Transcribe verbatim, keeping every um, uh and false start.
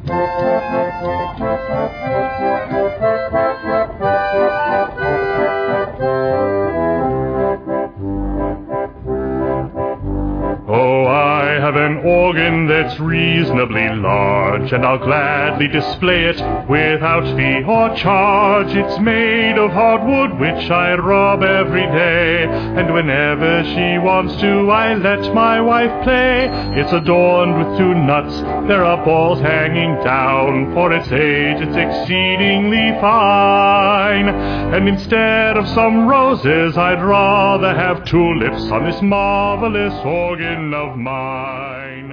Oh, I have an organ that's reasonably large, and I'll gladly display it without fee or charge. It's made of hardwood, which I rub every day, and whenever she wants to, I let my wife play. It's adorned with two nuts, there are balls hanging down. For its age, it's exceedingly fine. And instead of some roses, I'd rather have tulips on this marvelous organ of mine.